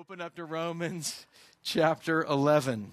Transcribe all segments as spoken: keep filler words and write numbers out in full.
Open up to Romans chapter eleven.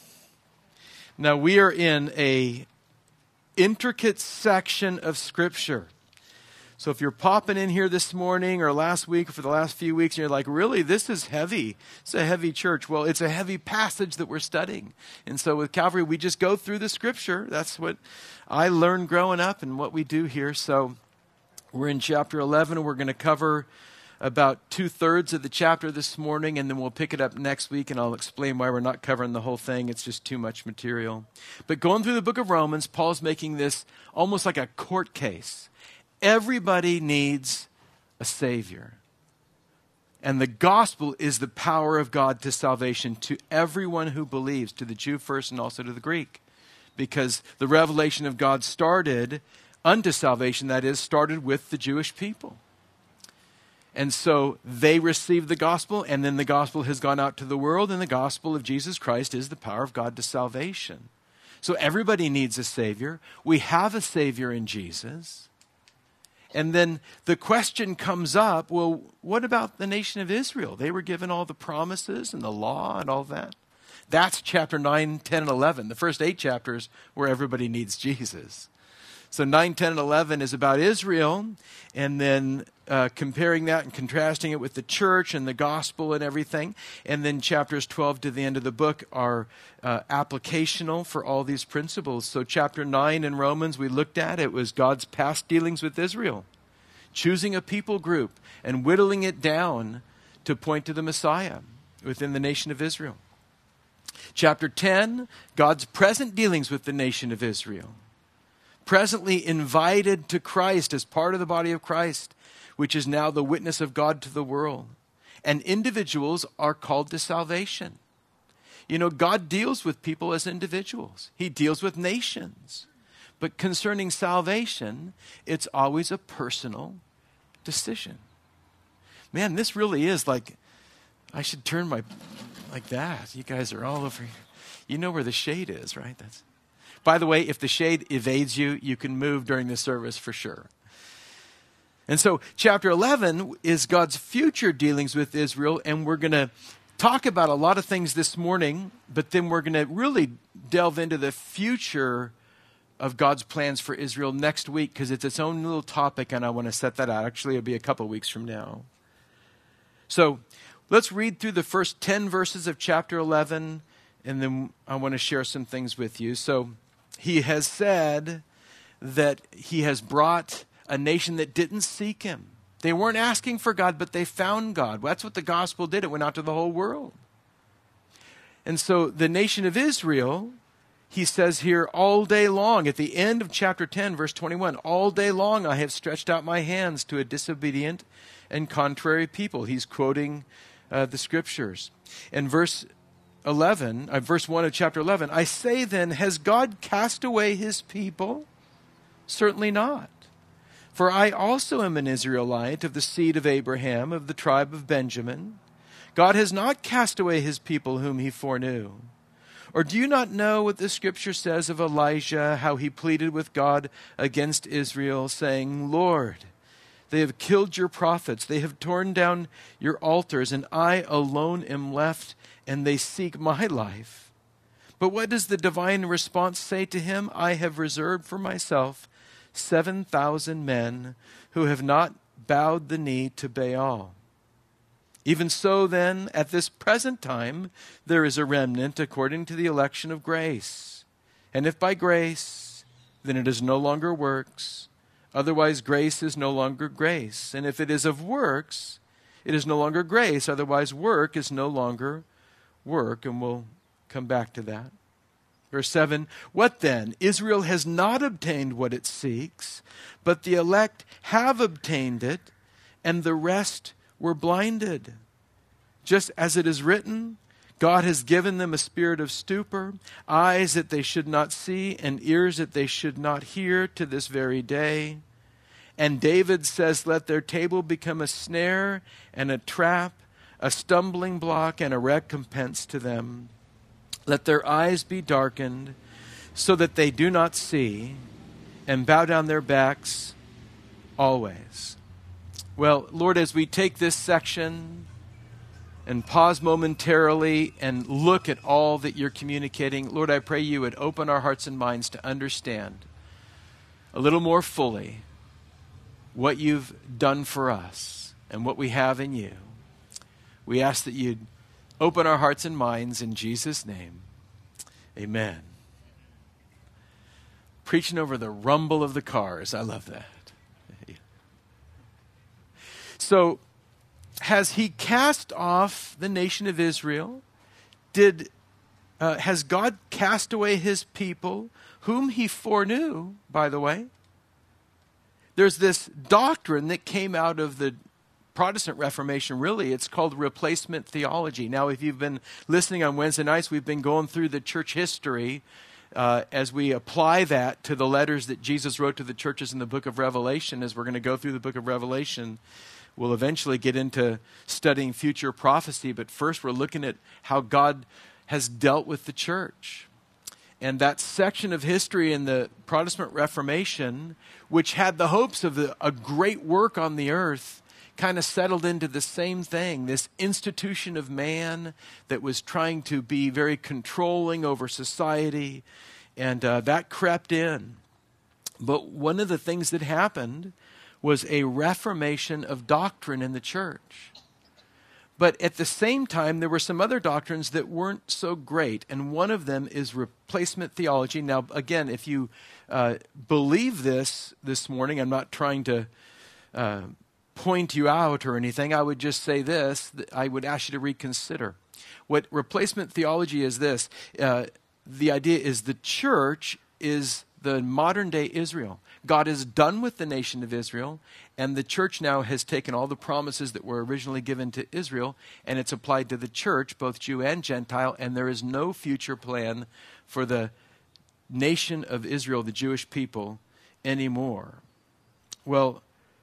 Now we are in a intricate section of Scripture. So if you're popping in here this morning or last week or for the last few weeks and you're like, really, this is heavy. It's a heavy church. Well, it's a heavy passage that we're studying. And so with Calvary, we just go through the Scripture. That's what I learned growing up and what we do here. So we're in chapter eleven and we're going to cover about two-thirds of the chapter this morning, and then we'll pick it up next week, and I'll explain why we're not covering the whole thing. It's just too much material. But going through the book of Romans, Paul's making this almost like a court case. Everybody needs a Savior. And the gospel is the power of God to salvation to everyone who believes, to the Jew first and also to the Greek. Because the revelation of God started unto salvation, that is, started with the Jewish people. And so they received the gospel, and then the gospel has gone out to the world, and the gospel of Jesus Christ is the power of God to salvation. So everybody needs a Savior. We have a Savior in Jesus. And then the question comes up, well, what about the nation of Israel? They were given all the promises and the law and all that. That's chapter nine, ten, and eleven, the first eight chapters where everybody needs Jesus. So nine, ten, and eleven is about Israel, and then uh, comparing that and contrasting it with the church and the gospel and everything. And then chapters twelve to the end of the book are uh, applicational for all these principles. So chapter nine in Romans we looked at, it was God's past dealings with Israel, choosing a people group and whittling it down to point to the Messiah within the nation of Israel. Chapter ten, God's present dealings with the nation of Israel, presently invited to Christ as part of the body of Christ, which is now the witness of God to the world. And individuals are called to salvation. You know, God deals with people as individuals. He deals with nations. But concerning salvation, it's always a personal decision. Man, this really is like, I should turn my, like that. You guys are all over here. You know where the shade is, right? That's. By the way, if the shade evades you, you can move during the service for sure. And so chapter eleven is God's future dealings with Israel, and we're going to talk about a lot of things this morning, but then we're going to really delve into the future of God's plans for Israel next week, because it's its own little topic, and I want to set that out. Actually, it'll be a couple weeks from now. So let's read through the first ten verses of chapter eleven, and then I want to share some things with you. So he has said that he has brought a nation that didn't seek him. They weren't asking for God, but they found God. Well, that's what the gospel did. It went out to the whole world. And so the nation of Israel, he says here, all day long, at the end of chapter ten, verse twenty-one, all day long I have stretched out my hands to a disobedient and contrary people. He's quoting uh, the scriptures. In verse eleven, uh, verse one of chapter eleven, I say then, has God cast away his people? Certainly not. For I also am an Israelite of the seed of Abraham, of the tribe of Benjamin. God has not cast away his people whom he foreknew. Or do you not know what the scripture says of Elijah, how he pleaded with God against Israel, saying, Lord, they have killed your prophets, they have torn down your altars, and I alone am left, and they seek my life. But what does the divine response say to him? I have reserved for myself seven thousand men who have not bowed the knee to Baal. Even so then, at this present time, there is a remnant according to the election of grace. And if by grace, then it is no longer works. Otherwise, grace is no longer grace. And if it is of works, it is no longer grace. Otherwise, work is no longer work. And we'll come back to that. Verse seven, what then? Israel has not obtained what it seeks, but the elect have obtained it, and the rest were blinded. Just as it is written, God has given them a spirit of stupor, eyes that they should not see, and ears that they should not hear to this very day. And David says, let their table become a snare and a trap, a stumbling block and a recompense to them. Let their eyes be darkened so that they do not see, and bow down their backs always. Well, Lord, as we take this section and pause momentarily and look at all that you're communicating. Lord, I pray you would open our hearts and minds to understand a little more fully what you've done for us and what we have in you. We ask that you'd open our hearts and minds in Jesus' name. Amen. Preaching over the rumble of the cars. I love that. So, has he cast off the nation of Israel? Did uh, has God cast away his people, whom he foreknew, by the way? There's this doctrine that came out of the Protestant Reformation, really. It's called replacement theology. Now, if you've been listening on Wednesday nights, we've been going through the church history uh, as we apply that to the letters that Jesus wrote to the churches in the book of Revelation. As we're going to go through the book of Revelation, we'll eventually get into studying future prophecy, but first we're looking at how God has dealt with the church. And that section of history in the Protestant Reformation, which had the hopes of the, a great work on the earth, kind of settled into the same thing, this institution of man that was trying to be very controlling over society, and uh, that crept in. But one of the things that happened was a reformation of doctrine in the church. But at the same time, there were some other doctrines that weren't so great, and one of them is replacement theology. Now, again, if you uh, believe this this morning, I'm not trying to uh, point you out or anything. I would just say this, that I would ask you to reconsider. What replacement theology is this, uh, the idea is the church is the modern day Israel. God is done with the nation of Israel, and the church now has taken all the promises that were originally given to Israel, and it's applied to the church, both Jew and Gentile, and there is no future plan for the nation of Israel, the Jewish people, anymore. Well,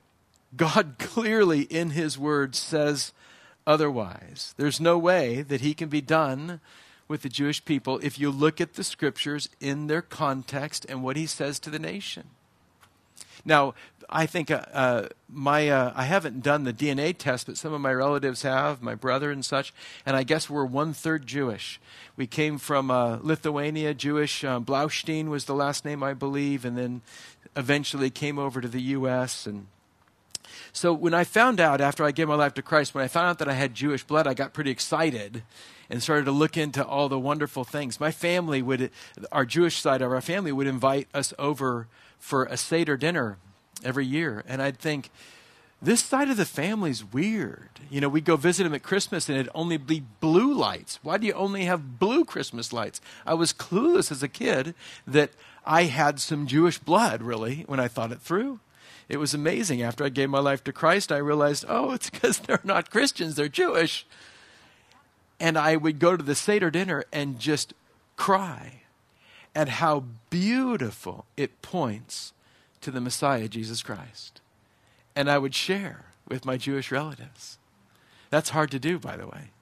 God clearly in his word says otherwise. There's no way that he can be done with the Jewish people if you look at the scriptures in their context and what he says to the nation. Now, I think uh, uh, my uh, I haven't done the D N A test, but some of my relatives have, my brother and such, and I guess we're one-third Jewish. We came from uh, Lithuania, Jewish. Uh, Blaustein was the last name, I believe, and then eventually came over to the U S And so when I found out, after I gave my life to Christ, when I found out that I had Jewish blood, I got pretty excited and started to look into all the wonderful things. My family would, our Jewish side of our family would invite us over for a Seder dinner every year. And I'd think, this side of the family's weird. You know, we'd go visit them at Christmas and it'd only be blue lights. Why do you only have blue Christmas lights? I was clueless as a kid that I had some Jewish blood, really, when I thought it through. It was amazing. After I gave my life to Christ, I realized, oh, it's because they're not Christians, they're Jewish. And I would go to the Seder dinner and just cry at how beautiful it points to the Messiah, Jesus Christ. And I would share with my Jewish relatives. That's hard to do, by the way.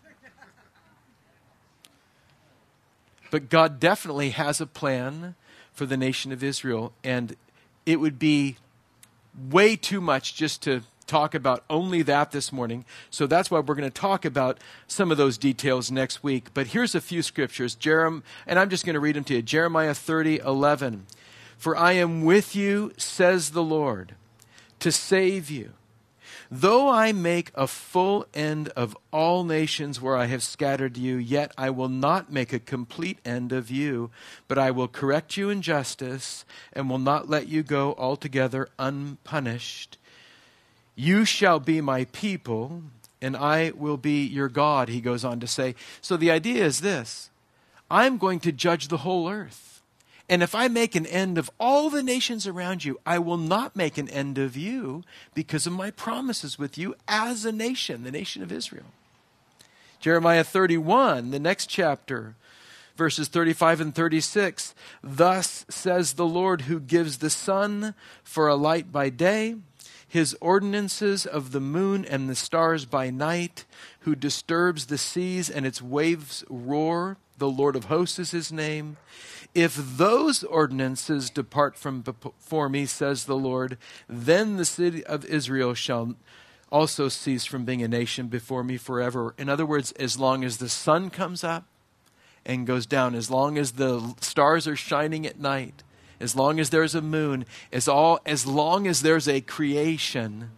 But God definitely has a plan for the nation of Israel, and it would be way too much just to talk about only that this morning. So that's why we're going to talk about some of those details next week. But here's a few scriptures. Jerem, and I'm just going to read them to you. Jeremiah thirty eleven. For I am with you, says the Lord, to save you. Though I make a full end of all nations where I have scattered you, yet I will not make a complete end of you, but I will correct you in justice and will not let you go altogether unpunished. You shall be my people, and I will be your God, he goes on to say. So the idea is this. I'm going to judge the whole earth. And if I make an end of all the nations around you, I will not make an end of you because of my promises with you as a nation, the nation of Israel. Jeremiah thirty-one, the next chapter, verses thirty-five and thirty-six. Thus says the Lord, who gives the sun for a light by day, his ordinances of the moon and the stars by night, who disturbs the seas and its waves roar. The Lord of hosts is his name. If those ordinances depart from before me, says the Lord, then the city of Israel shall also cease from being a nation before me forever. In other words, as long as the sun comes up and goes down, as long as the stars are shining at night, as long as there's a moon, as all as long as there's a creation,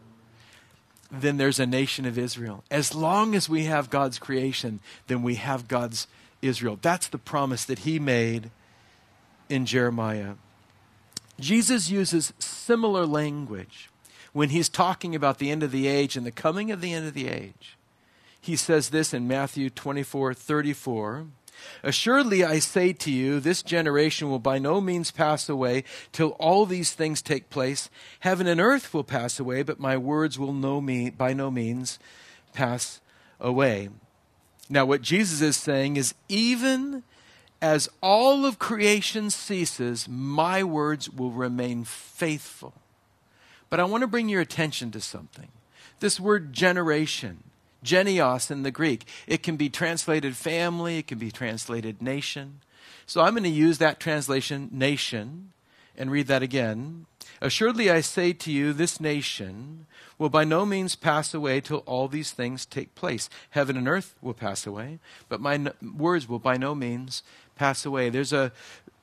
then there's a nation of Israel. As long as we have God's creation, then we have God's Israel. That's the promise that he made in Jeremiah. Jesus uses similar language when he's talking about the end of the age and the coming of the end of the age. He says this in Matthew twenty-four thirty-four. Assuredly, I say to you, this generation will by no means pass away till all these things take place. Heaven and earth will pass away, but my words will no me, by no means pass away. Now, what Jesus is saying is, even as all of creation ceases, my words will remain faithful. But I want to bring your attention to something. This word generation, genios in the Greek, it can be translated family, it can be translated nation. So I'm going to use that translation, nation, and read that again. Assuredly I say to you, this nation will by no means pass away till all these things take place. Heaven and earth will pass away, but my n- words will by no means pass away. There's a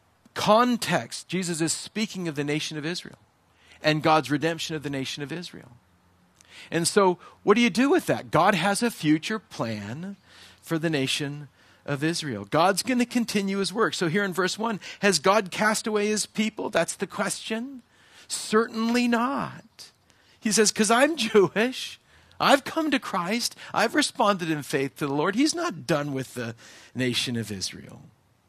context. Jesus is speaking of the nation of Israel and God's redemption of the nation of Israel. And so what do you do with that? God has a future plan for the nation of Israel. God's going to continue his work. So here in verse one, has God cast away his people? That's the question. Certainly not. He says, because I'm Jewish. I've come to Christ. I've responded in faith to the Lord. He's not done with the nation of Israel.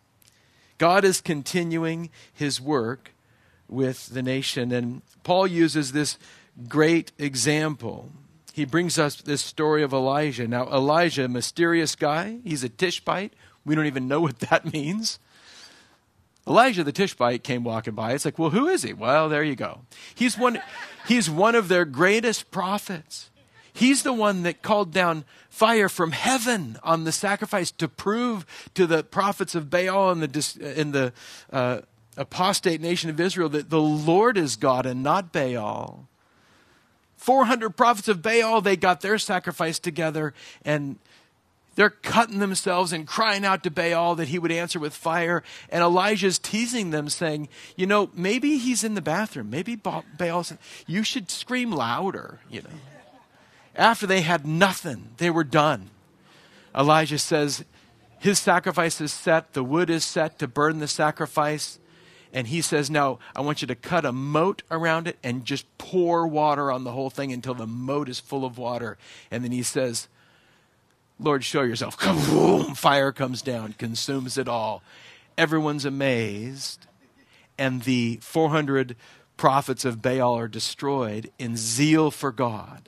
God is continuing his work with the nation. And Paul uses this great example. He brings us this story of Elijah. Now, Elijah, a mysterious guy. He's a Tishbite. We don't even know what that means. Elijah the Tishbite came walking by. It's like, well, who is he? Well, there you go. He's one, he's one of their greatest prophets. He's the one that called down fire from heaven on the sacrifice to prove to the prophets of Baal and the, in the uh, apostate nation of Israel that the Lord is God and not Baal. four hundred prophets of Baal, they got their sacrifice together, and they're cutting themselves and crying out to Baal that he would answer with fire. And Elijah's teasing them, saying, you know, maybe he's in the bathroom. Maybe Baal said, you should scream louder, you know. After they had nothing, they were done. Elijah says, his sacrifice is set, the wood is set to burn the sacrifice. And he says, now, I want you to cut a moat around it and just pour water on the whole thing until the moat is full of water. And then he says, Lord, show yourself. Kaboom! Fire comes down, consumes it all. Everyone's amazed. And the four hundred prophets of Baal are destroyed in zeal for God.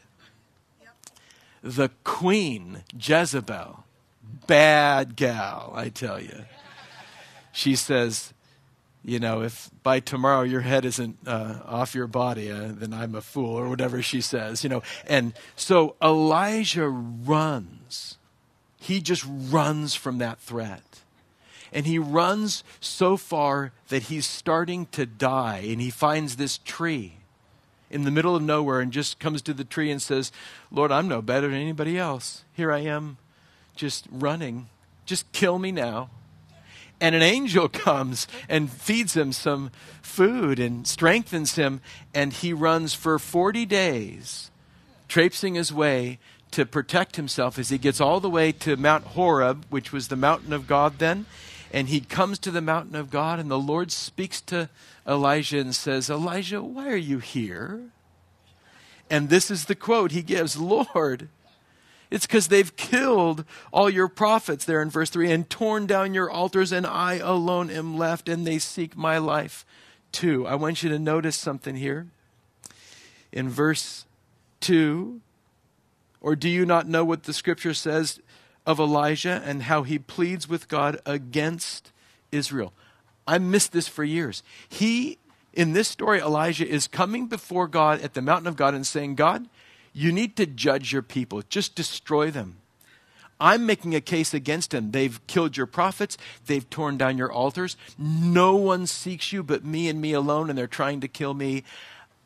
The queen, Jezebel, bad gal, I tell you. She says, you know, if by tomorrow your head isn't uh, off your body, uh, then I'm a fool, or whatever she says, you know. And so Elijah runs. He just runs from that threat. And he runs so far that he's starting to die. And he finds this tree in the middle of nowhere and just comes to the tree and says, Lord, I'm no better than anybody else. Here I am just running. Just kill me now. And an angel comes and feeds him some food and strengthens him. And he runs for forty days, traipsing his way to protect himself as he gets all the way to Mount Horeb, which was the mountain of God then. And he comes to the mountain of God, and the Lord speaks to Elijah and says, Elijah, why are you here? And this is the quote he gives, Lord, it's because they've killed all your prophets there in verse three and torn down your altars, and I alone am left, and they seek my life too. I want you to notice something here. In verse two, or do you not know what the scripture says of Elijah and how he pleads with God against Israel? I missed this for years. He, in this story, Elijah is coming before God at the mountain of God and saying, God, you need to judge your people. Just destroy them. I'm making a case against them. They've killed your prophets. They've torn down your altars. No one seeks you but me and me alone, and they're trying to kill me.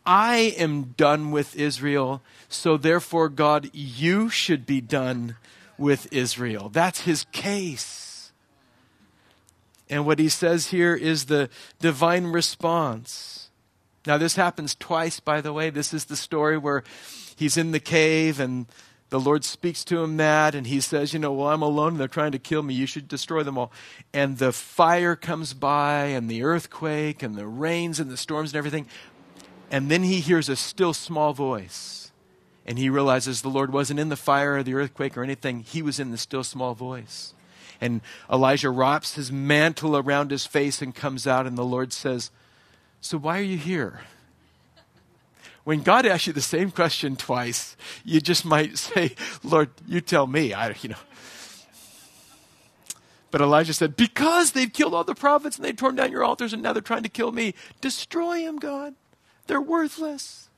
I am done with Israel, so therefore, God, you should be done with Israel. That's his case. And what he says here is the divine response. Now, this happens twice, by the way. This is the story where he's in the cave and the Lord speaks to him that, and he says, you know, well, I'm alone and they're trying to kill me. You should destroy them all. And the fire comes by and the earthquake and the rains and the storms and everything. And then he hears a still small voice. And he realizes the Lord wasn't in the fire or the earthquake or anything. He was in the still small voice. And Elijah wraps his mantle around his face and comes out, and the Lord says, so why are you here? When God asks you the same question twice, you just might say, Lord, you tell me. I, you know. But Elijah said, because they've killed all the prophets and they've torn down your altars and now they're trying to kill me. Destroy them, God. They're worthless.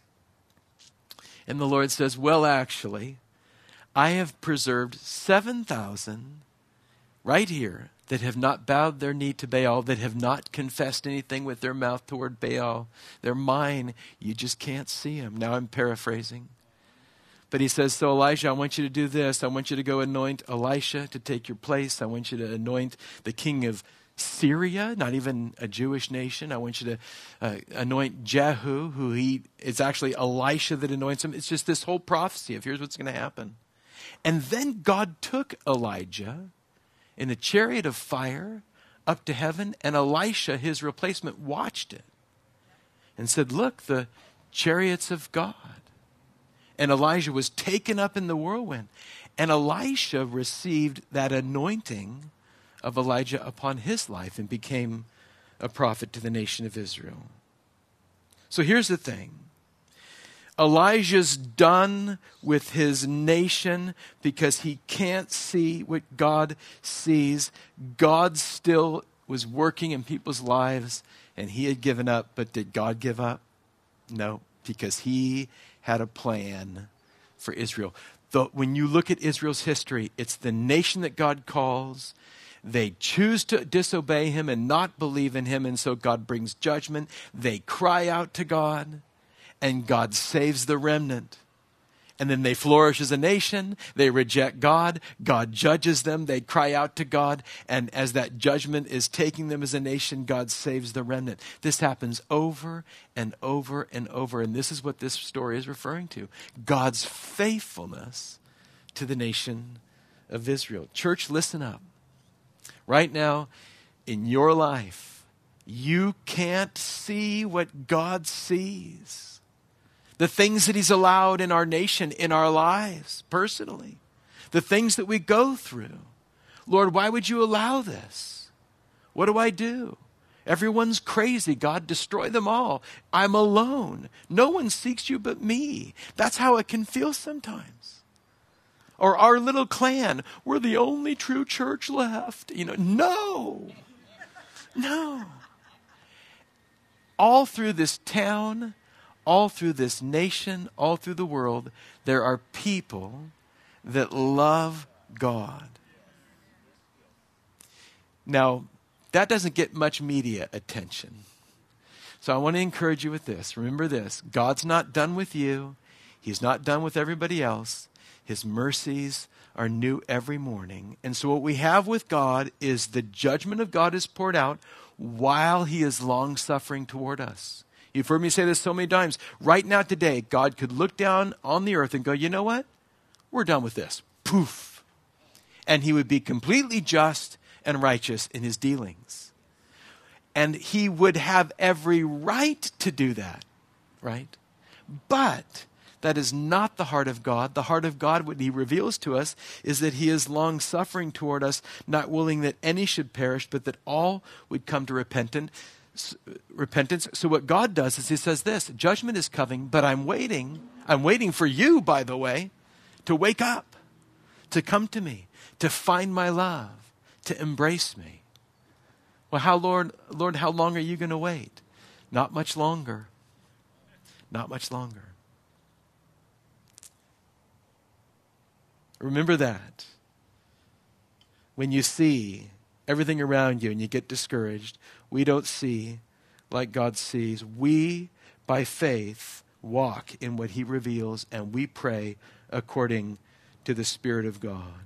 And the Lord says, well, actually, I have preserved seven thousand right here that have not bowed their knee to Baal, that have not confessed anything with their mouth toward Baal. They're mine. You just can't see them. Now I'm paraphrasing. But he says, so Elijah, I want you to do this. I want you to go anoint Elisha to take your place. I want you to anoint the king of Syria, not even a Jewish nation. I want you to uh, anoint Jehu, who he, it's actually Elisha that anoints him. It's just this whole prophecy of here's what's going to happen. And then God took Elijah in a chariot of fire up to heaven, and Elisha, his replacement, watched it and said, look, the chariots of God. And Elijah was taken up in the whirlwind. And Elisha received that anointing of Elijah upon his life and became a prophet to the nation of Israel. So here's the thing. Elijah's done with his nation because he can't see what God sees. God still was working in people's lives and he had given up, but did God give up? No, because he had a plan for Israel. The, when you look at Israel's history, it's the nation that God calls. They choose to disobey him and not believe in him, and so God brings judgment. They cry out to God, and God saves the remnant. And then they flourish as a nation. They reject God. God judges them. They cry out to God. And as that judgment is taking them as a nation, God saves the remnant. This happens over and over and over. And this is what this story is referring to. God's faithfulness to the nation of Israel. Church, listen up. Right now, in your life, you can't see what God sees. The things that he's allowed in our nation, in our lives, personally. The things that we go through. Lord, why would you allow this? What do I do? Everyone's crazy. God, destroy them all. I'm alone. No one seeks you but me. That's how it can feel sometimes. Or our little clan, we're the only true church left. You know, no. No. All through this town, all through this nation, all through the world, there are people that love God. Now, that doesn't get much media attention. So I want to encourage you with this. Remember this. God's not done with you. He's not done with everybody else. His mercies are new every morning. And so what we have with God is the judgment of God is poured out while he is long-suffering toward us. You've heard me say this so many times. Right now, today, God could look down on the earth and go, you know what? We're done with this. Poof. And he would be completely just and righteous in his dealings. And he would have every right to do that, right? But that is not the heart of God. The heart of God, what he reveals to us, is that he is long-suffering toward us, not willing that any should perish, but that all would come to repentance. repentance. So what God does is he says this, judgment is coming, but I'm waiting. I'm waiting for you, by the way, to wake up, to come to me, to find my love, to embrace me. Well, how, Lord, Lord, how long are you going to wait? Not much longer. Not much longer. Remember that. When you see everything around you and you get discouraged, we don't see like God sees. We, by faith, walk in what he reveals, and we pray according to the Spirit of God.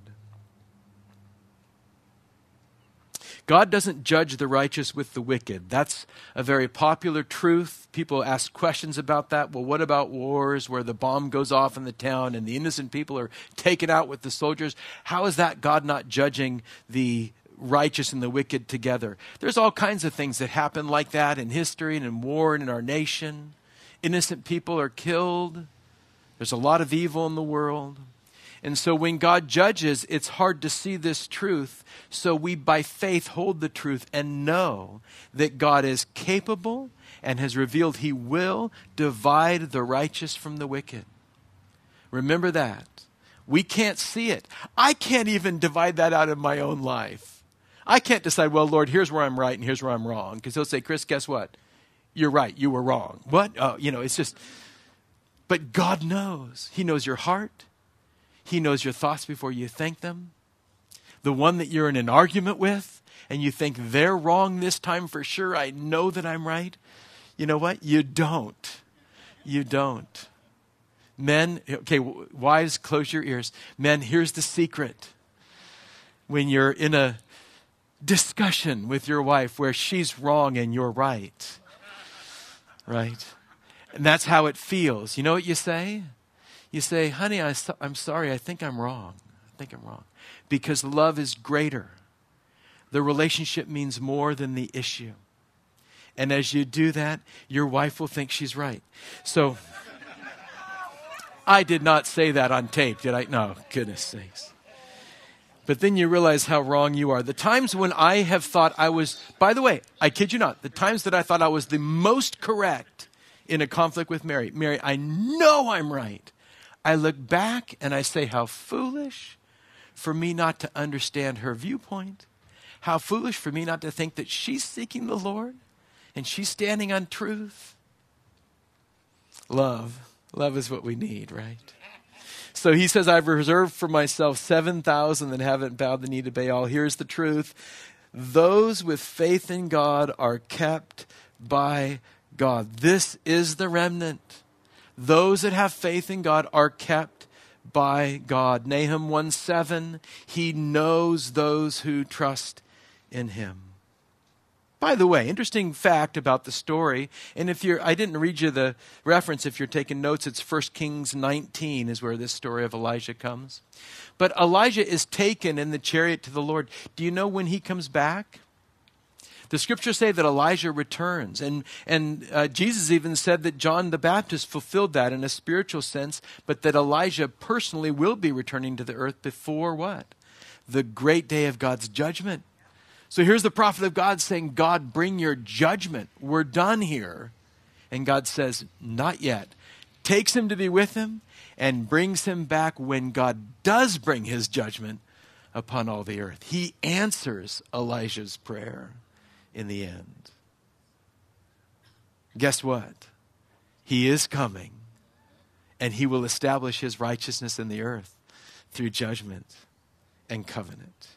God doesn't judge the righteous with the wicked. That's a very popular truth. People ask questions about that. Well, what about wars where the bomb goes off in the town and the innocent people are taken out with the soldiers? How is that God not judging the righteous and the wicked together? There's all kinds of things that happen like that in history and in war and in our nation. Innocent people are killed. There's a lot of evil in the world. And so when God judges, it's hard to see this truth. So we, by faith, hold the truth and know that God is capable and has revealed he will divide the righteous from the wicked. Remember that. We can't see it. I can't even divide that out of my own life. I can't decide, well, Lord, here's where I'm right and here's where I'm wrong. Because he'll say, Chris, guess what? You're right. You were wrong. What? Oh, you know, it's just, but God knows. He knows your heart. He knows your thoughts before you think them. The one that you're in an argument with and you think they're wrong this time for sure, I know that I'm right. You know what? You don't. You don't. Men, okay, wives, close your ears. Men, here's the secret. When you're in a discussion with your wife where she's wrong and you're right, right? And that's how it feels. You know what you say? You say, honey, I, I'm sorry, I think I'm wrong. I think I'm wrong. Because love is greater. The relationship means more than the issue. And as you do that, your wife will think she's right. So, I did not say that on tape, did I? No, goodness sakes. But then you realize how wrong you are. The times when I have thought I was, by the way, I kid you not, the times that I thought I was the most correct in a conflict with Mary, Mary, I know I'm right. I look back and I say, how foolish for me not to understand her viewpoint. How foolish for me not to think that she's seeking the Lord and she's standing on truth. Love. Love is what we need, right? So he says, I've reserved for myself seven thousand that haven't bowed the knee to Baal. Here's the truth. Those with faith in God are kept by God. This is the remnant. Those that have faith in God are kept by God. Nahum one seven, he knows those who trust in him. By the way, interesting fact about the story, and if you're, I didn't read you the reference, if you're taking notes, it's First Kings nineteen is where this story of Elijah comes. But Elijah is taken in the chariot to the Lord. Do you know when he comes back? The scriptures say that Elijah returns, and, and uh, Jesus even said that John the Baptist fulfilled that in a spiritual sense, but that Elijah personally will be returning to the earth before what? The great day of God's judgment. So here's the prophet of God saying, God, bring your judgment. We're done here. And God says, not yet. Takes him to be with him and brings him back when God does bring his judgment upon all the earth. He answers Elijah's prayer in the end. Guess what? He is coming, and he will establish his righteousness in the earth through judgment and covenant.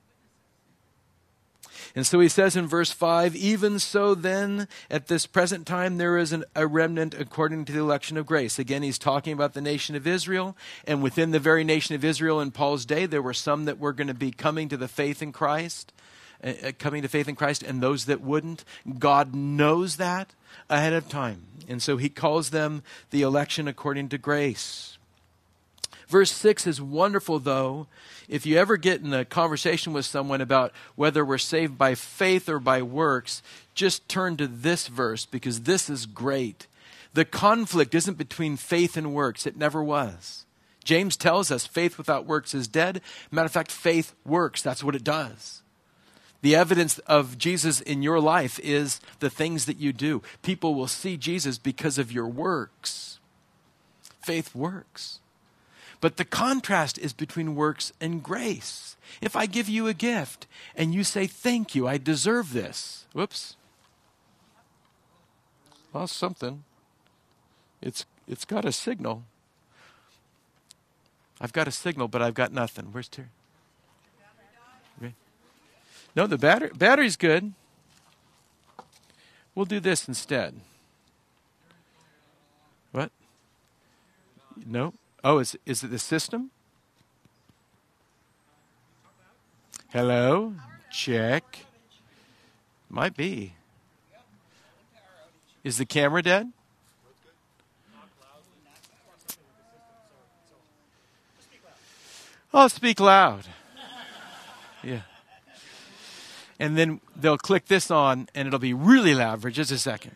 And so he says in verse five, even so then, at this present time, there is an, a remnant according to the election of grace. Again, he's talking about the nation of Israel. And within the very nation of Israel in Paul's day, there were some that were going to be coming to the faith in Christ, uh, coming to faith in Christ, and those that wouldn't. God knows that ahead of time. And so he calls them the election according to grace. Verse six is wonderful, though. If you ever get in a conversation with someone about whether we're saved by faith or by works, just turn to this verse because this is great. The conflict isn't between faith and works. It never was. James tells us faith without works is dead. Matter of fact, faith works. That's what it does. The evidence of Jesus in your life is the things that you do. People will see Jesus because of your works. Faith works. But the contrast is between works and grace. If I give you a gift and you say, thank you, I deserve this. Whoops. Well, something. It's it's got a signal. I've got a signal, but I've got nothing. Where's Terry? Okay. No, the battery battery's good. We'll do this instead. No? Oh, is, is it the system? Hello? Check. Might be. Is the camera dead? Oh, speak loud. Yeah. And then they'll click this on, and it'll be really loud for just a second.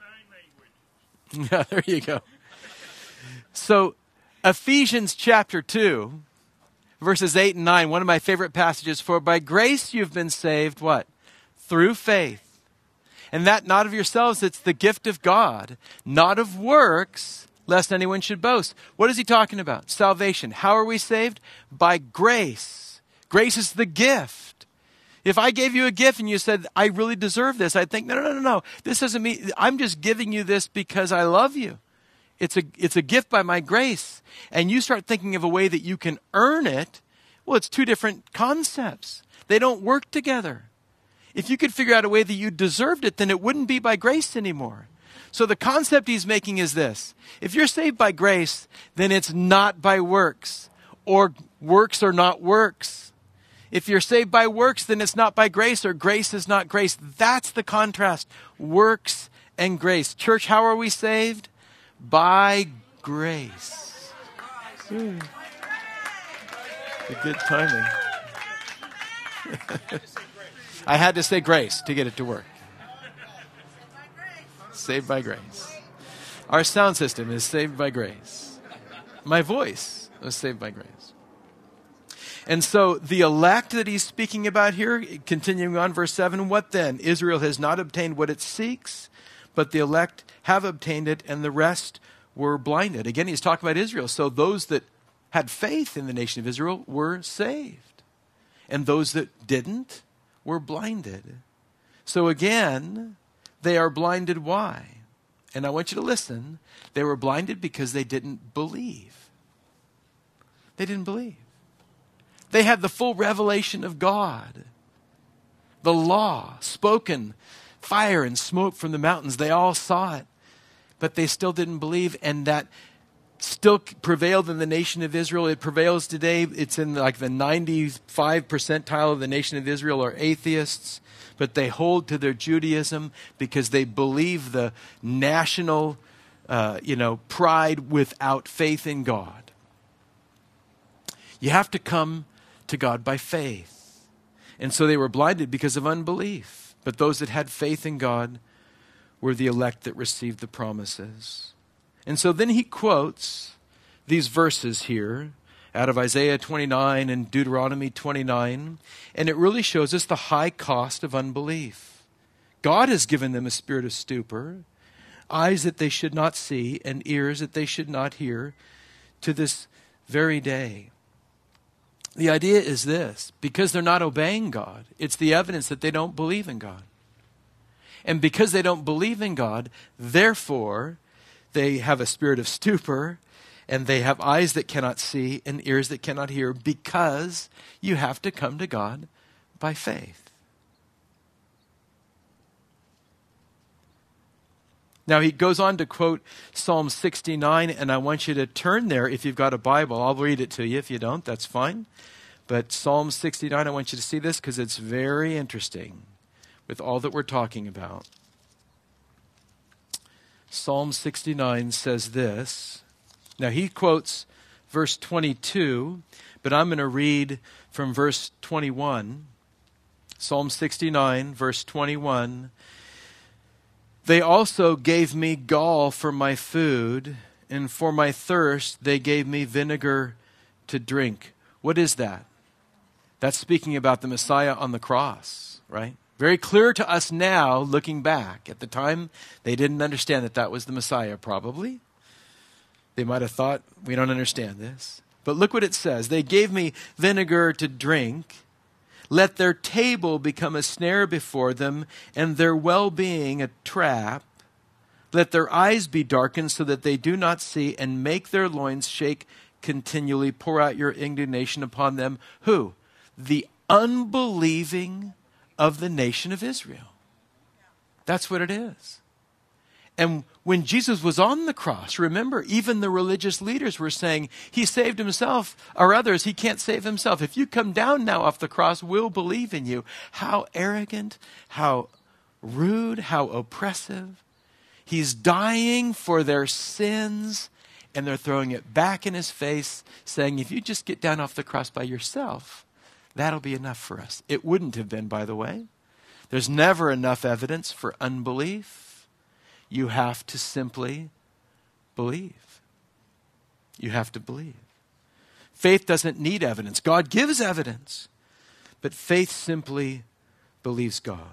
Yeah, there you go. So, Ephesians chapter two, verses eight and nine, one of my favorite passages. For by grace you've been saved, what? Through faith. And that not of yourselves, it's the gift of God, not of works, lest anyone should boast. What is he talking about? Salvation. How are we saved? By grace. Grace is the gift. If I gave you a gift and you said, I really deserve this, I'd think, no, no, no, no, no. This doesn't mean, I'm just giving you this because I love you. It's a, it's a gift by my grace. And you start thinking of a way that you can earn it. Well, it's two different concepts. They don't work together. If you could figure out a way that you deserved it, then it wouldn't be by grace anymore. So the concept he's making is this. If you're saved by grace, then it's not by works, or works are not works. If you're saved by works, then it's not by grace, or grace is not grace. That's the contrast, works and grace. Church, how are we saved? By grace. Hmm. Good timing. I had to say grace to get it to work. Saved by grace. Our sound system is saved by grace. My voice was saved by grace. And so the elect that he's speaking about here, continuing on verse seven, what then? Israel has not obtained what it seeks, but the elect have obtained it, and the rest were blinded. Again, he's talking about Israel. So those that had faith in the nation of Israel were saved. And those that didn't were blinded. So again, they are blinded. Why? And I want you to listen. They were blinded because they didn't believe. They didn't believe. They had the full revelation of God. The law, spoken, fire and smoke from the mountains. They all saw it. But they still didn't believe. And that still prevailed in the nation of Israel. It prevails today. It's in like the ninety-five percentile of the nation of Israel are atheists. But they hold to their Judaism because they believe the national, uh, you know, pride without faith in God. You have to come to God by faith. And so they were blinded because of unbelief. But those that had faith in God were the elect that received the promises. And so then he quotes these verses here out of Isaiah twenty-nine and Deuteronomy twenty-nine. And it really shows us the high cost of unbelief. God has given them a spirit of stupor, eyes that they should not see, and ears that they should not hear, to this very day. The idea is this: because they're not obeying God, it's the evidence that they don't believe in God. And because they don't believe in God, therefore, they have a spirit of stupor, and they have eyes that cannot see and ears that cannot hear, because you have to come to God by faith. Now, he goes on to quote Psalm sixty-nine, and I want you to turn there if you've got a Bible. I'll read it to you. If you don't, that's fine. But Psalm sixty-nine, I want you to see this because it's very interesting with all that we're talking about. Psalm sixty-nine says this. Now, he quotes verse twenty-two, but I'm going to read from verse twenty-one. Psalm sixty-nine, verse twenty-one. They also gave me gall for my food, and for my thirst they gave me vinegar to drink. What is that? That's speaking about the Messiah on the cross, right? Very clear to us now, looking back. At the time, they didn't understand that that was the Messiah, probably. They might have thought, we don't understand this. But look what it says. They gave me vinegar to drink. Let their table become a snare before them, and their well-being a trap. Let their eyes be darkened so that they do not see, and make their loins shake continually. Pour out your indignation upon them. Who? The unbelieving of the nation of Israel. That's what it is. And when Jesus was on the cross, remember, even the religious leaders were saying, he saved himself, or others, he can't save himself. If you come down now off the cross, we'll believe in you. How arrogant, how rude, how oppressive. He's dying for their sins, and they're throwing it back in his face, saying, if you just get down off the cross by yourself, that'll be enough for us. It wouldn't have been, by the way. There's never enough evidence for unbelief. You have to simply believe. You have to believe. Faith doesn't need evidence. God gives evidence, but faith simply believes God.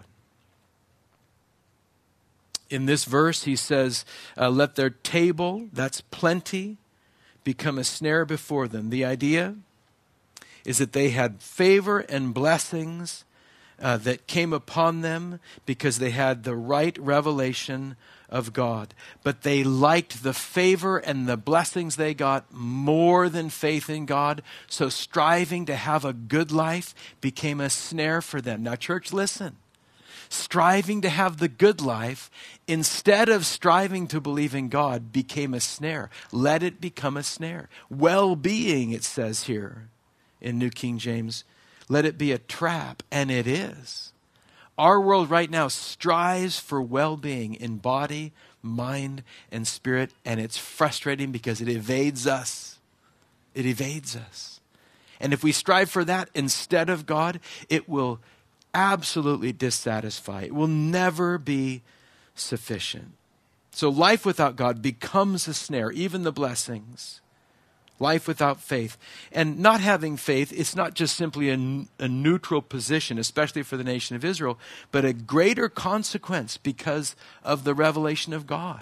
In this verse, he says, uh, let their table, that's plenty, become a snare before them. The idea is that they had favor and blessings uh, that came upon them because they had the right revelation of God. But they liked the favor and the blessings they got more than faith in God. So striving to have a good life became a snare for them. Now, church, listen. Striving to have the good life instead of striving to believe in God became a snare. Let it become a snare. Well-being, it says here in New King James, let it be a trap, and it is. Our world right now strives for well-being in body, mind, and spirit, and it's frustrating because it evades us. It evades us. And if we strive for that instead of God, it will absolutely dissatisfy. It will never be sufficient. So life without God becomes a snare, even the blessings. Life without faith. And not having faith, it's not just simply a, a neutral position, especially for the nation of Israel, but a greater consequence because of the revelation of God.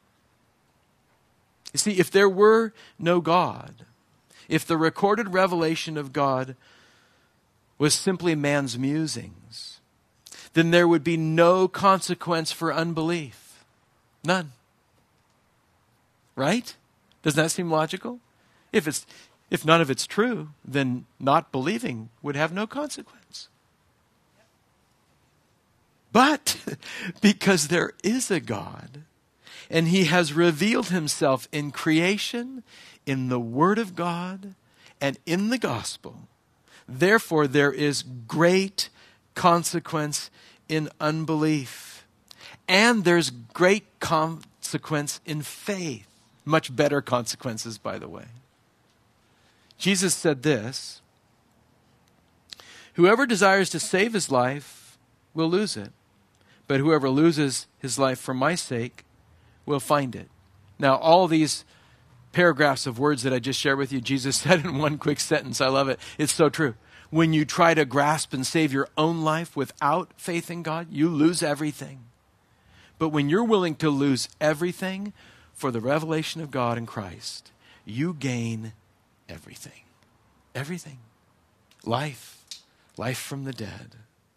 You see, if there were no God, if the recorded revelation of God was simply man's musings, then there would be no consequence for unbelief. None. Right? Doesn't that seem logical? If it's, if none of it's true, then not believing would have no consequence. But because there is a God, and he has revealed himself in creation, in the Word of God, and in the gospel, therefore there is great consequence in unbelief. And there's great consequence in faith. Much better consequences, by the way. Jesus said this, whoever desires to save his life will lose it, but whoever loses his life for my sake will find it. Now, all these paragraphs of words that I just shared with you, Jesus said in one quick sentence. I love it. It's so true. When you try to grasp and save your own life without faith in God, you lose everything. But when you're willing to lose everything for the revelation of God in Christ, you gain everything. Everything. Life. Life from the dead.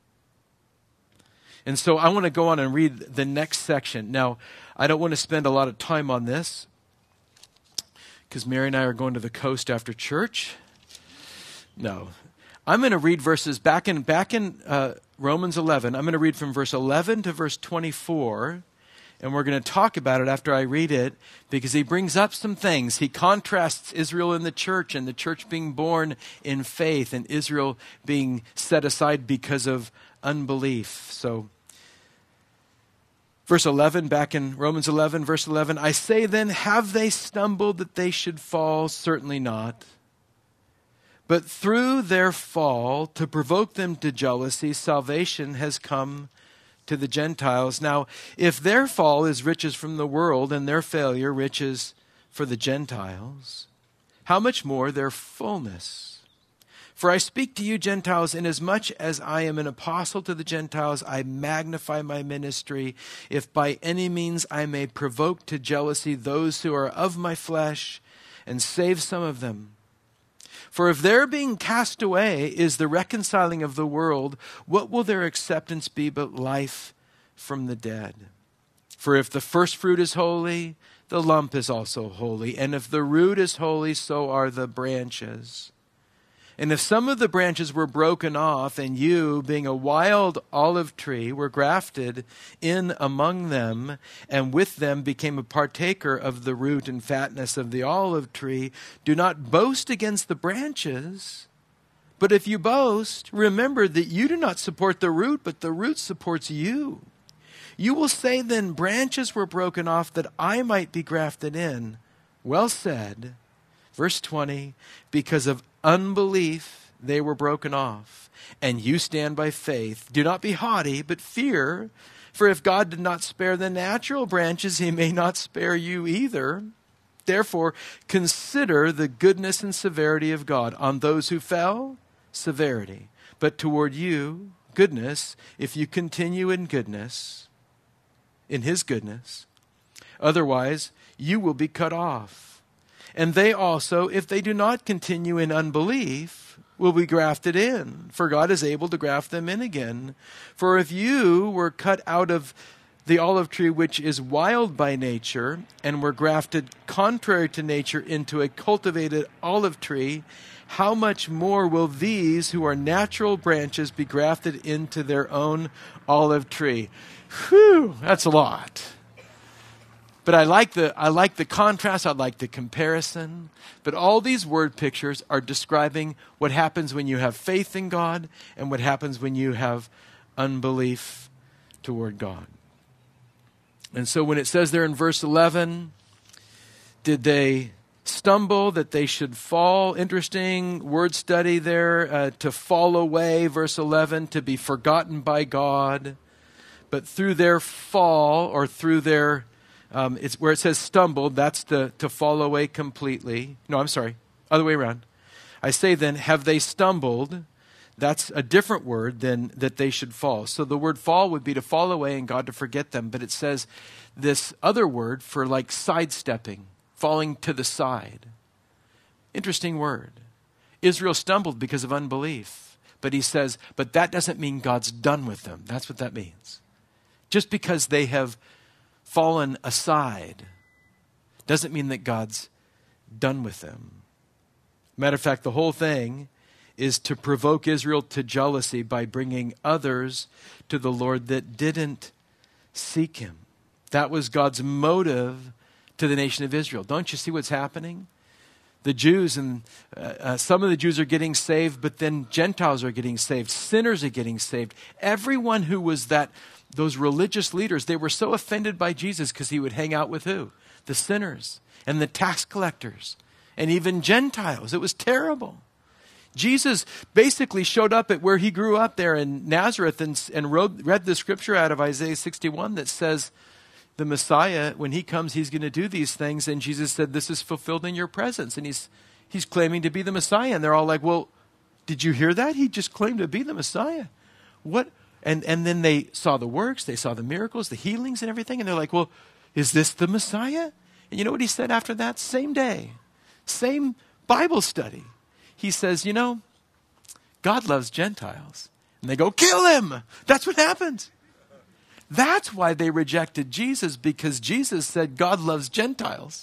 And so I want to go on and read the next section. Now, I don't want to spend a lot of time on this because Mary and I are going to the coast after church. No. I'm going to read verses back in, back in uh, Romans eleven. I'm going to read from verse eleven to verse twenty-four. And we're going to talk about it after I read it because he brings up some things. He contrasts Israel and the church and the church being born in faith and Israel being set aside because of unbelief. So verse eleven, back in Romans eleven, verse eleven, I say then, have they stumbled that they should fall? Certainly not. But through their fall, to provoke them to jealousy, salvation has come to the Gentiles. Now, if their fall is riches from the world and their failure riches for the Gentiles, how much more their fullness? For I speak to you, Gentiles, inasmuch as I am an apostle to the Gentiles, I magnify my ministry, if by any means I may provoke to jealousy those who are of my flesh and save some of them. For if their being cast away is the reconciling of the world, what will their acceptance be but life from the dead? For if the first fruit is holy, the lump is also holy. And if the root is holy, so are the branches. And if some of the branches were broken off, and you, being a wild olive tree, were grafted in among them, and with them became a partaker of the root and fatness of the olive tree, do not boast against the branches. But if you boast, remember that you do not support the root, but the root supports you. You will say then, branches were broken off that I might be grafted in. Well said. Verse twenty, because of unbelief they were broken off, and you stand by faith. Do not be haughty, but fear, for if God did not spare the natural branches, he may not spare you either. Therefore, consider the goodness and severity of God. On those who fell, severity, but toward you, goodness, if you continue in goodness, in his goodness. Otherwise, you will be cut off. And they also, if they do not continue in unbelief, will be grafted in, for God is able to graft them in again. For if you were cut out of the olive tree which is wild by nature, and were grafted contrary to nature into a cultivated olive tree, how much more will these who are natural branches be grafted into their own olive tree? Whew, that's a lot. But I like the I like the contrast, I like the comparison. But all these word pictures are describing what happens when you have faith in God and what happens when you have unbelief toward God. And so when it says there in verse eleven, did they stumble that they should fall? Interesting word study there, uh, to fall away, verse eleven, to be forgotten by God. But through their fall, or through their Um, it's where it says stumbled, that's to, to fall away completely. No, I'm sorry, other way around. I say then, have they stumbled? That's a different word than that they should fall. So the word fall would be to fall away and God to forget them. But it says this other word for like sidestepping, falling to the side. Interesting word. Israel stumbled because of unbelief. But he says, but that doesn't mean God's done with them. That's what that means. Just because they have fallen aside doesn't mean that God's done with them. Matter of fact, the whole thing is to provoke Israel to jealousy by bringing others to the Lord that didn't seek him. That was God's motive to the nation of Israel. Don't you see what's happening? The Jews, and uh, uh, some of the Jews are getting saved, but then Gentiles are getting saved. Sinners are getting saved. Everyone who was that, those religious leaders, they were so offended by Jesus because he would hang out with who? The sinners and the tax collectors and even Gentiles. It was terrible. Jesus basically showed up at where he grew up there in Nazareth and, and wrote, read the scripture out of Isaiah sixty-one that says, the Messiah, when he comes, he's going to do these things. And Jesus said, this is fulfilled in your presence. And he's he's claiming to be the Messiah. And they're all like, well, did you hear that? He just claimed to be the Messiah. What? And, and then they saw the works, they saw the miracles, the healings and everything. And they're like, well, is this the Messiah? And you know what he said after that? Same day, same Bible study. He says, you know, God loves Gentiles. And they go, kill him. That's what happens. That's why they rejected Jesus, because Jesus said God loves Gentiles.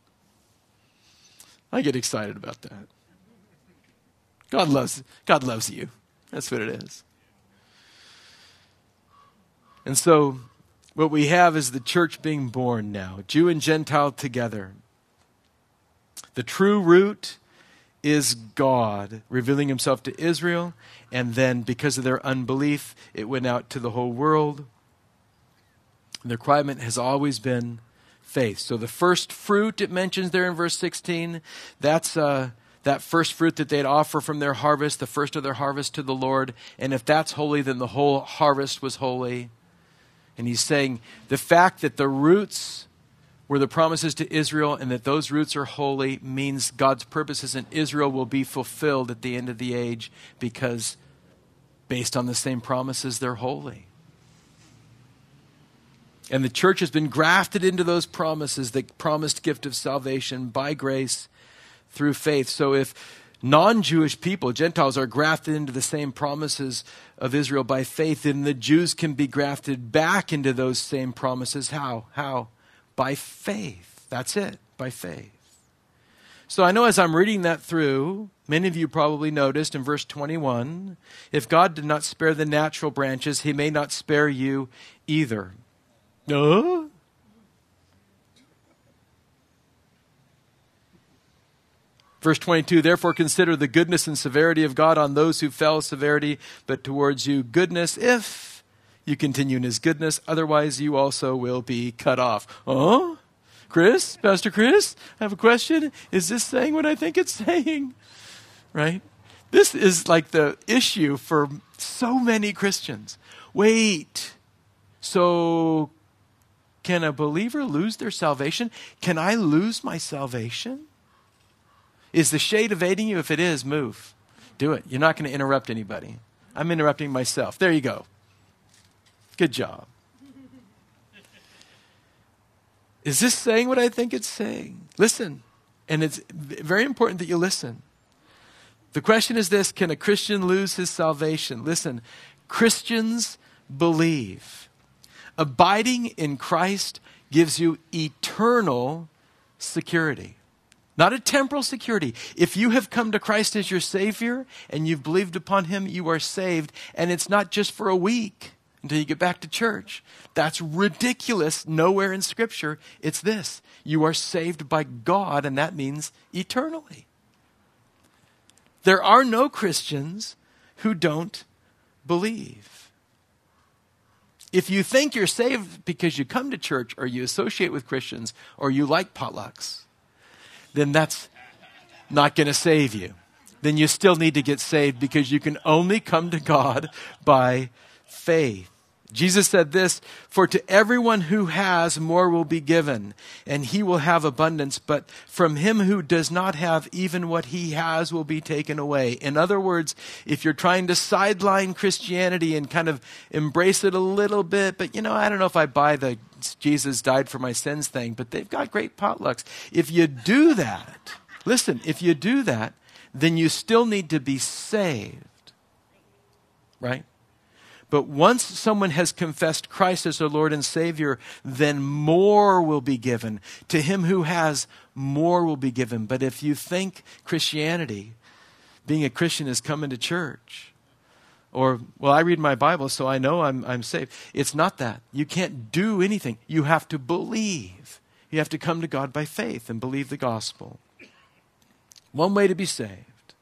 I get excited about that. God loves, God loves you. That's what it is. And so what we have is the church being born now, Jew and Gentile together. The true root is God revealing himself to Israel, and then because of their unbelief, it went out to the whole world. The requirement has always been faith. So the first fruit it mentions there in verse sixteen, that's uh, that first fruit that they'd offer from their harvest, the first of their harvest to the Lord. And if that's holy, then the whole harvest was holy. And he's saying the fact that the roots were the promises to Israel and that those roots are holy means God's purposes in Israel will be fulfilled at the end of the age, because based on the same promises, they're holy. And the church has been grafted into those promises, the promised gift of salvation by grace through faith. So if non-Jewish people, Gentiles, are grafted into the same promises of Israel by faith, then the Jews can be grafted back into those same promises. How? How? By faith. That's it, by faith. So I know as I'm reading that through, many of you probably noticed in verse twenty-one, if God did not spare the natural branches, he may not spare you either. No? Verse twenty-two, therefore consider the goodness and severity of God on those who fell severity, but towards you goodness, if you continue in his goodness, otherwise you also will be cut off. Oh? Chris, Pastor Chris, I have a question. Is this saying what I think it's saying? Right? This is like the issue for so many Christians. Wait, so can a believer lose their salvation? Can I lose my salvation? Is the shade evading you? If it is, move. Do it. You're not going to interrupt anybody. I'm interrupting myself. There you go. Good job. Is this saying what I think it's saying? Listen. And it's very important that you listen. The question is this: can a Christian lose his salvation? Listen, Christians believe. Abiding in Christ gives you eternal security. Not a temporal security. If you have come to Christ as your Savior and you've believed upon him, you are saved. And it's not just for a week until you get back to church. That's ridiculous. Nowhere in Scripture it's this. You are saved by God, and that means eternally. There are no Christians who don't believe. If you think you're saved because you come to church or you associate with Christians or you like potlucks, then that's not going to save you. Then you still need to get saved because you can only come to God by faith. Jesus said this, for to everyone who has, more will be given, and he will have abundance. But from him who does not have, even what he has will be taken away. In other words, if you're trying to sideline Christianity and kind of embrace it a little bit, but you know, I don't know if I buy the Jesus died for my sins thing, but they've got great potlucks. If you do that, listen, if you do that, then you still need to be saved, right? But once someone has confessed Christ as their Lord and Savior, then more will be given. To him who has, more will be given. But if you think Christianity, being a Christian is coming to church, or, well, I read my Bible, so I know I'm, I'm saved. It's not that. You can't do anything. You have to believe. You have to come to God by faith and believe the gospel. One way to be saved,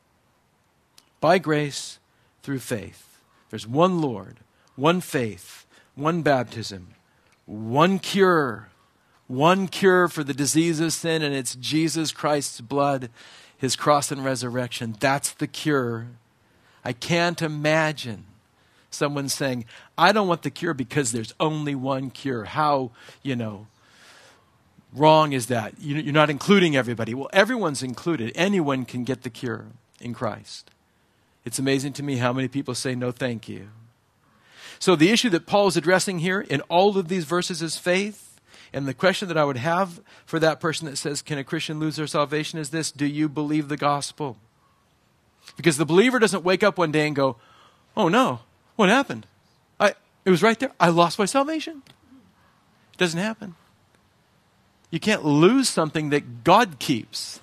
by grace through faith. There's one Lord, one faith, one baptism, one cure, one cure for the disease of sin, and it's Jesus Christ's blood, his cross and resurrection. That's the cure. I can't imagine someone saying, I don't want the cure because there's only one cure. How, you know, wrong is that? You're not including everybody. Well, everyone's included. Anyone can get the cure in Christ. It's amazing to me how many people say no thank you. So the issue that Paul is addressing here in all of these verses is faith. And the question that I would have for that person that says, can a Christian lose their salvation, is this: do you believe the gospel? Because the believer doesn't wake up one day and go, oh no, what happened? I it was right there. I lost my salvation. It doesn't happen. You can't lose something that God keeps.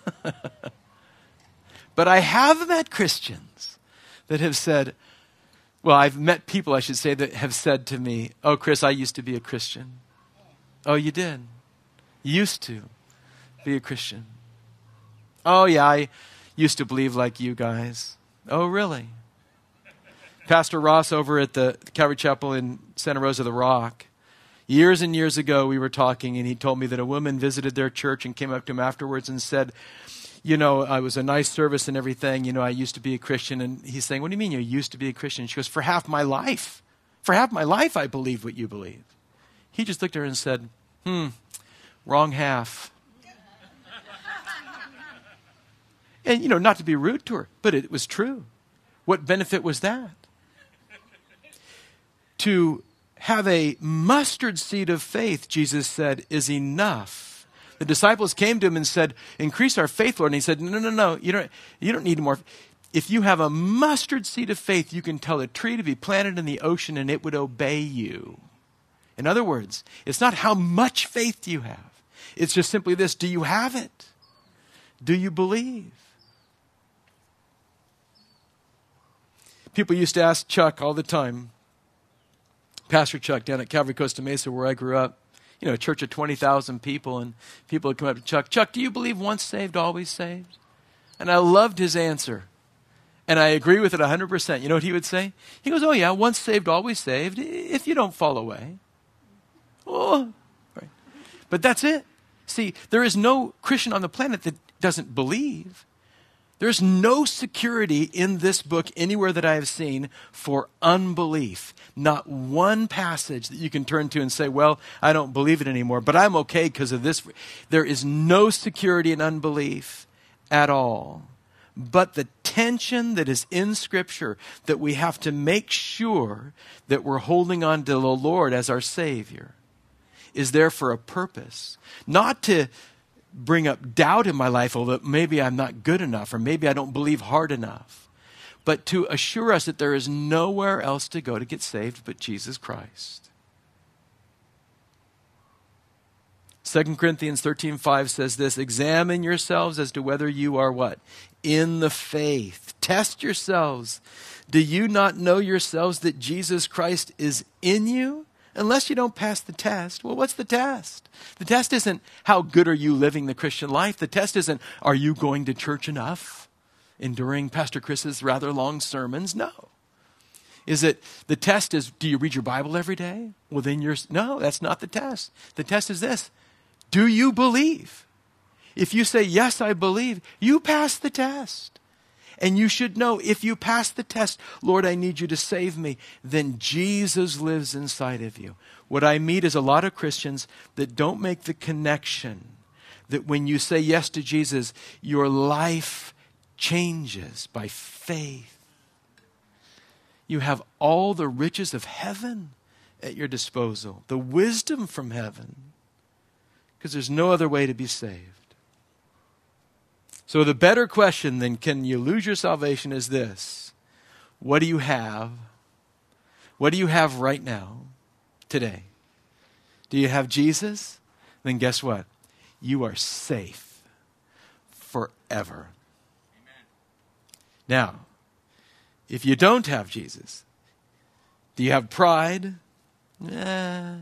But I have met Christians that have said, well, I've met people, I should say, that have said to me, oh, Chris, I used to be a Christian. Oh, you did? You used to be a Christian. Oh, yeah, I used to believe like you guys. Oh, really? Pastor Ross over at the Calvary Chapel in Santa Rosa the Rock, years and years ago, we were talking, and he told me that a woman visited their church and came up to him afterwards and said, you know, I was a nice service and everything. You know, I used to be a Christian. And he's saying, what do you mean you used to be a Christian? She goes, for half my life. For half my life, I believed what you believe. He just looked at her and said, hmm, wrong half. And, you know, not to be rude to her, but it was true. What benefit was that? To have a mustard seed of faith, Jesus said, is enough. The disciples came to him and said, increase our faith, Lord. And he said, no, no, no, you don't, you don't need more. If you have a mustard seed of faith, you can tell a tree to be planted in the ocean and it would obey you. In other words, it's not how much faith you have. It's just simply this: do you have it? Do you believe? People used to ask Chuck all the time, Pastor Chuck down at Calvary Costa Mesa where I grew up, you know, a church of twenty thousand people, and people would come up to Chuck, Chuck, do you believe once saved, always saved? And I loved his answer. And I agree with it one hundred percent. You know what he would say? He goes, oh yeah, once saved, always saved, if you don't fall away. Oh, right. But that's it. See, there is no Christian on the planet that doesn't believe. There's no security in this book anywhere that I have seen for unbelief. Not one passage that you can turn to and say, well, I don't believe it anymore, but I'm okay because of this. There is no security in unbelief at all. But the tension that is in Scripture, that we have to make sure that we're holding on to the Lord as our Savior, is there for a purpose. Not to bring up doubt in my life, although maybe I'm not good enough, or maybe I don't believe hard enough, but to assure us that there is nowhere else to go to get saved but Jesus Christ. Second Corinthians thirteen five says this, examine yourselves as to whether you are what? In the faith. Test yourselves. Do you not know yourselves that Jesus Christ is in you? Unless you don't pass the test. Well, what's the test? The test isn't how good are you living the Christian life. The test isn't are you going to church enough, enduring Pastor Chris's rather long sermons. No. Is it, the test is, do you read your Bible every day? Well, then you're, no, that's not the test. The test is this. Do you believe? If you say, yes, I believe, you pass the test. And you should know, if you pass the test, Lord, I need you to save me, then Jesus lives inside of you. What I meet is a lot of Christians that don't make the connection that when you say yes to Jesus, your life changes by faith. You have all the riches of heaven at your disposal, the wisdom from heaven, because there's no other way to be saved. So the better question than can you lose your salvation is this. What do you have? What do you have right now, today? Do you have Jesus? Then guess what? You are safe forever. Amen. Now, if you don't have Jesus, do you have pride? Eh,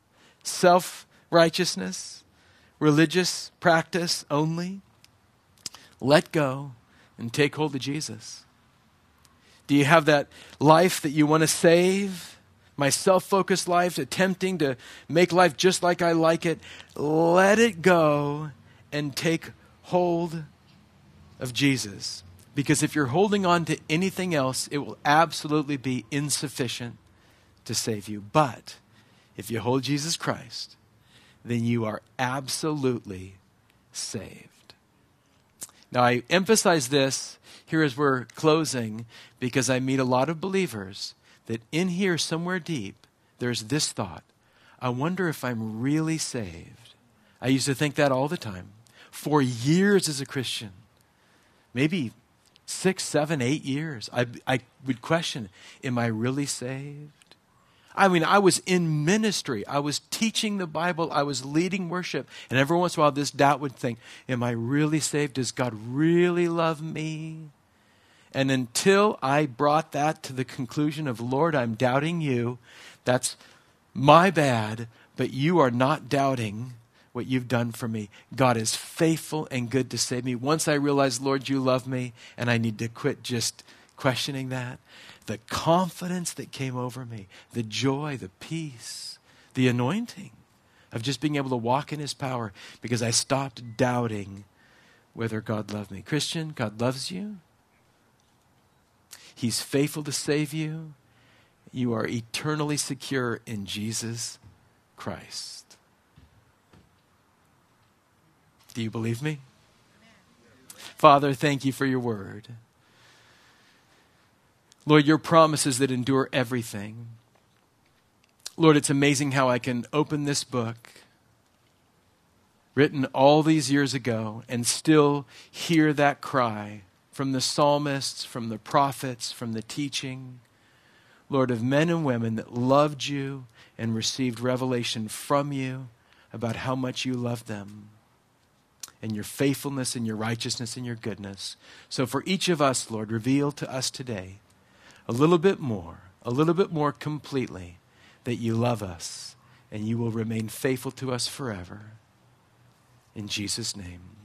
self-righteousness? Religious practice only? Let go and take hold of Jesus. Do you have that life that you want to save? My self-focused life, attempting to make life just like I like it. Let it go and take hold of Jesus. Because if you're holding on to anything else, it will absolutely be insufficient to save you. But if you hold Jesus Christ, then you are absolutely saved. Now, I emphasize this here as we're closing because I meet a lot of believers that in here somewhere deep, there's this thought. I wonder if I'm really saved. I used to think that all the time. For years as a Christian, maybe six, seven, eight years, I, I would question, am I really saved? I mean, I was in ministry. I was teaching the Bible. I was leading worship. And every once in a while, this doubt would think, am I really saved? Does God really love me? And until I brought that to the conclusion of, Lord, I'm doubting you. That's my bad, but you are not doubting what you've done for me. God is faithful and good to save me. Once I realized, Lord, you love me, and I need to quit just questioning that, the confidence that came over me, the joy, the peace, the anointing of just being able to walk in his power because I stopped doubting whether God loved me. Christian, God loves you. He's faithful to save you. You are eternally secure in Jesus Christ. Do you believe me? Father, thank you for your word. Lord, your promises that endure everything. Lord, it's amazing how I can open this book, written all these years ago, and still hear that cry from the psalmists, from the prophets, from the teaching, Lord, of men and women that loved you and received revelation from you about how much you loved them. and your faithfulness and your righteousness and your goodness. So for each of us, Lord, reveal to us today a little bit more, a little bit more completely that you love us and you will remain faithful to us forever. In Jesus' name.